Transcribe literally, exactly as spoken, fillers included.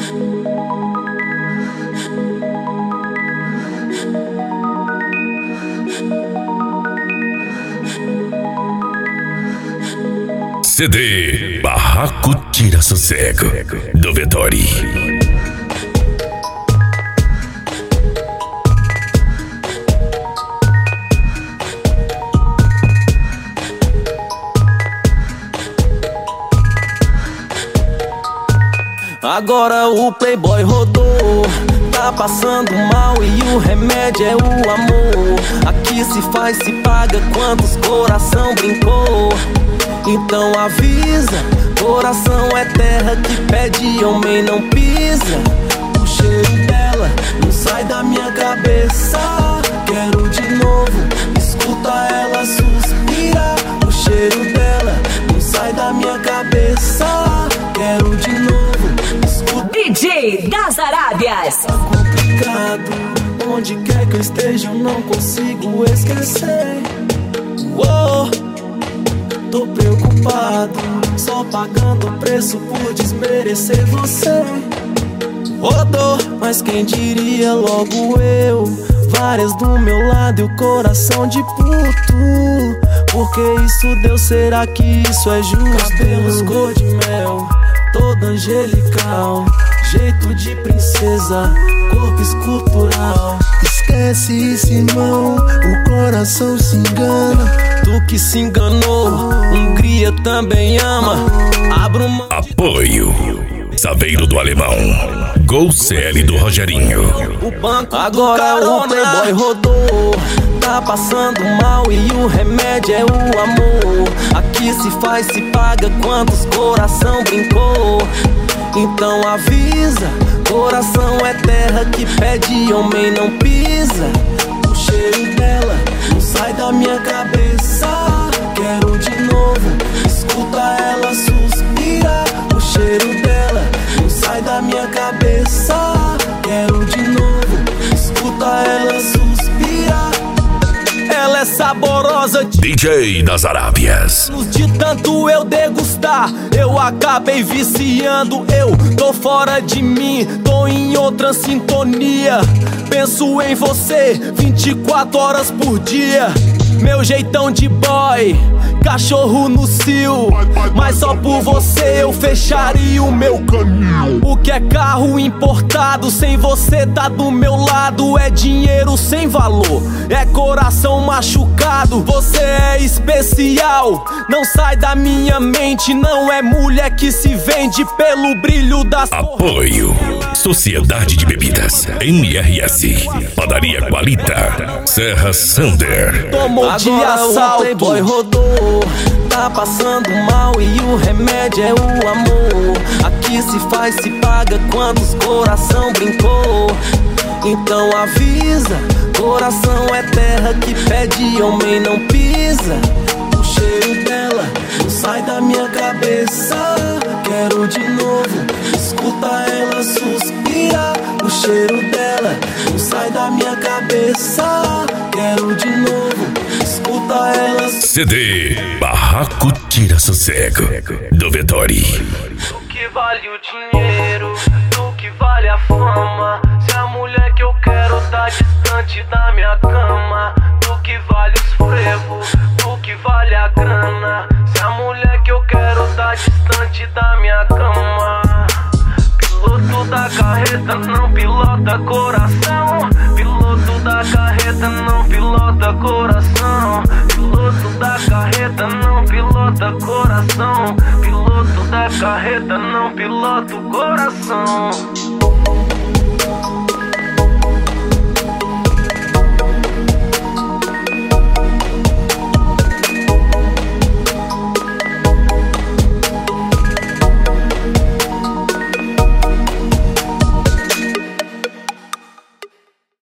C D Barraco Tira Sossego do Vettori. Agora o playboy rodou, tá passando mal e o remédio é o amor. Aqui se faz, se paga, quantos coração brincou. Então avisa, coração é terra que pede, homem não pisa. O cheiro dela não sai da minha cabeça. Quero de novo, escuta ela suspira. O cheiro dela não sai da minha cabeça. Quero de novo, escuta. D J das Arábias. Tá complicado, onde quer que eu esteja eu não consigo esquecer. Uou, tô preocupado, só pagando preço por desmerecer você. Rodou, mas quem diria logo eu. Várias do meu lado e o coração de puto. Por que isso deu? Será que isso é justo? Cabelos cor de mel, toda angelical, jeito de princesa, corpo escultural. Esquece isso, irmão, o coração se engana. Tu que se enganou, Hungria também ama. Abra uma... Apoio Saveiro do Alemão, Gol C L do Rogerinho. O banco agora o playboy rodou, tá passando mal e o remédio é o amor. Aqui se faz, se paga, quantos coração brincou. Então avisa, coração é terra que pede, homem não pisa. O cheiro dela não sai da minha cabeça. Quero de novo, escuta ela suspira. O cheiro dela não sai da minha cabeça. Quero de novo, escuta ela suspira. Ela é saborosa, D J das Arábias. de tanto eu degustar, eu acabei viciando. Eu tô fora de mim, tô em outra sintonia. Penso em você vinte e quatro horas por dia. Meu jeitão de boy, cachorro no cio. Mas só por você eu fecharia o meu caminho. O que é carro importado, sem você tá do meu lado. É dinheiro sem valor, é coração machucado. Você é especial, não sai da minha mente. Não é mulher que se vende pelo brilho das... Apoio Sociedade de Bebidas M R S, Padaria Qualita, Serra Sander. Tomou de assalto, o playboy rodou, tá passando mal e o remédio é o amor. Aqui se faz, se paga, quantos coração brincou. Então avisa, coração é terra que pede, homem não pisa. O cheiro dela não sai da minha cabeça. Quero de novo, escuta ela suspira. O cheiro dela não sai da minha cabeça. Quero de novo, escuta ela. C D Barraco Tira Sossego do Vettori. Do que vale o dinheiro, do que vale a fama, se a mulher que eu quero tá distante da minha cama. Do que vale os frevos, do que vale a grana, se a mulher que eu quero tá distante da minha cama. Piloto da carreta não pilota coração. Piloto da carreta não pilota coração. Piloto da carreta não pilota coração. Piloto da carreta não pilota o coração.